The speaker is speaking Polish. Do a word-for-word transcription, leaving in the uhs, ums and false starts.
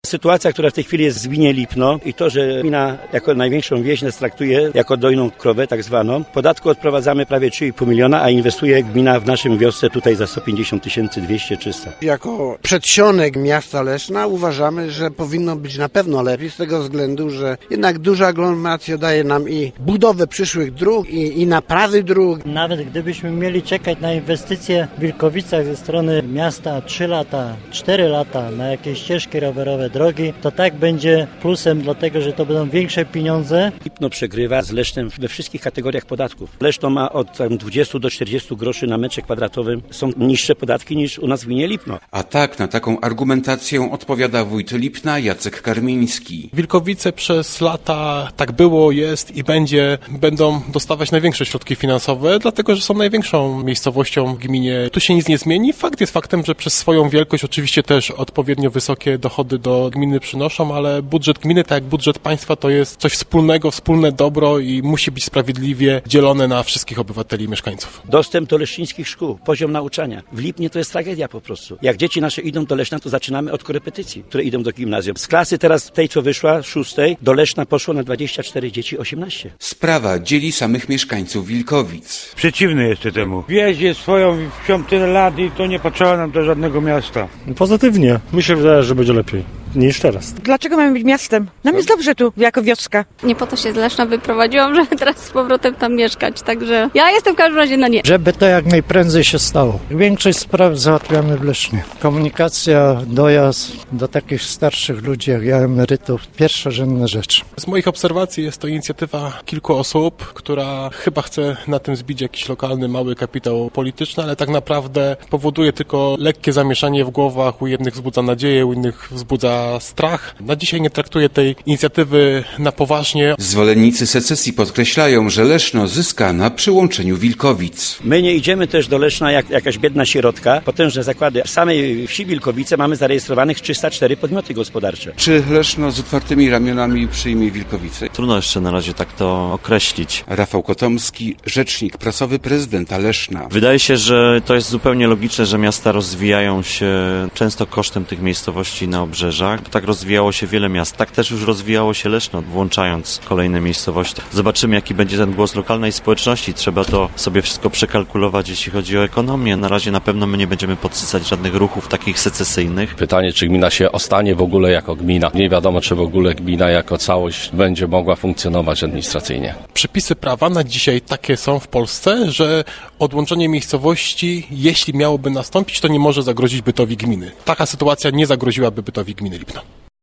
Sytuacja, która w tej chwili jest w gminie Lipno i to, że gmina jako największą wieś nas traktuje jako dojną krowę tak zwaną. Podatku odprowadzamy prawie trzy i pół miliona, a inwestuje gmina w naszym wiosce tutaj za sto pięćdziesiąt tysięcy, dwieście trzysta. Jako przedsionek miasta Leszna uważamy, że powinno być na pewno lepiej z tego względu, że jednak duża aglomeracja daje nam i budowę przyszłych dróg i, i naprawy dróg. Nawet gdybyśmy mieli czekać na inwestycje w Wilkowicach ze strony miasta trzy lata, cztery lata na jakieś ścieżki rowerowe, drogi, to tak będzie plusem, dlatego że to będą większe pieniądze. Lipno przegrywa z Lesznem we wszystkich kategoriach podatków. Leszno ma od dwudziestu do czterdziestu groszy na metrze kwadratowym. Są niższe podatki niż u nas w gminie Lipno. A tak na taką argumentację odpowiada wójt Lipna Jacek Karmiński. Wilkowice przez lata tak było, jest i będzie, będą dostawać największe środki finansowe, dlatego że są największą miejscowością w gminie. Tu się nic nie zmieni. Fakt jest faktem, że przez swoją wielkość oczywiście też odpowiednio wysokie dochody do gminy przynoszą, ale budżet gminy, tak jak budżet państwa, to jest coś wspólnego, wspólne dobro i musi być sprawiedliwie dzielone na wszystkich obywateli i mieszkańców. Dostęp do leszczyńskich szkół, poziom nauczania. W Lipnie to jest tragedia po prostu. Jak dzieci nasze idą do Leszna, to zaczynamy od korepetycji, które idą do gimnazjum. Z klasy teraz tej, co wyszła, szóstej, do Leszna poszło na dwadzieścia cztery dzieci, osiemnaście. Sprawa dzieli samych mieszkańców Wilkowic. Przeciwny jestem temu. Wieś jest swoją wsią tyle lat i to nie potrzeba nam do żadnego miasta. Pozytywnie. Myślę, że będzie lepiej niż teraz. Dlaczego mamy być miastem? Nam jest dobrze tu, jako wioska. Nie po to się z Leszna wyprowadziłam, żeby teraz z powrotem tam mieszkać, także ja jestem w każdym razie na nie. Żeby to jak najprędzej się stało. Większość spraw załatwiamy w Lesznie. Komunikacja, dojazd do takich starszych ludzi jak ja, emerytów, pierwszorzędna rzecz. Z moich obserwacji jest to inicjatywa kilku osób, która chyba chce na tym zbić jakiś lokalny, mały kapitał polityczny, ale tak naprawdę powoduje tylko lekkie zamieszanie w głowach. U jednych wzbudza nadzieję, u innych wzbudza strach. Na dzisiaj nie traktuję tej inicjatywy na poważnie. Zwolennicy secesji podkreślają, że Leszno zyska na przyłączeniu Wilkowic. My nie idziemy też do Leszna jak jakaś biedna sierotka. Potężne zakłady. W samej wsi Wilkowice mamy zarejestrowanych trzysta cztery podmioty gospodarcze. Czy Leszno z otwartymi ramionami przyjmie Wilkowice? Trudno jeszcze na razie tak to określić. Rafał Kotomski, rzecznik prasowy prezydenta Leszna. Wydaje się, że to jest zupełnie logiczne, że miasta rozwijają się często kosztem tych miejscowości na obrzeżach. Tak rozwijało się wiele miast. Tak też już rozwijało się Leszno, włączając kolejne miejscowości. Zobaczymy, jaki będzie ten głos lokalnej społeczności. Trzeba to sobie wszystko przekalkulować, jeśli chodzi o ekonomię. Na razie na pewno my nie będziemy podsycać żadnych ruchów takich secesyjnych. Pytanie, czy gmina się ostanie w ogóle jako gmina. Nie wiadomo, czy w ogóle gmina jako całość będzie mogła funkcjonować administracyjnie. Przepisy prawa na dzisiaj takie są w Polsce, że odłączenie miejscowości, jeśli miałoby nastąpić, to nie może zagrozić bytowi gminy. Taka sytuacja nie zagroziłaby bytowi gminy Lipno.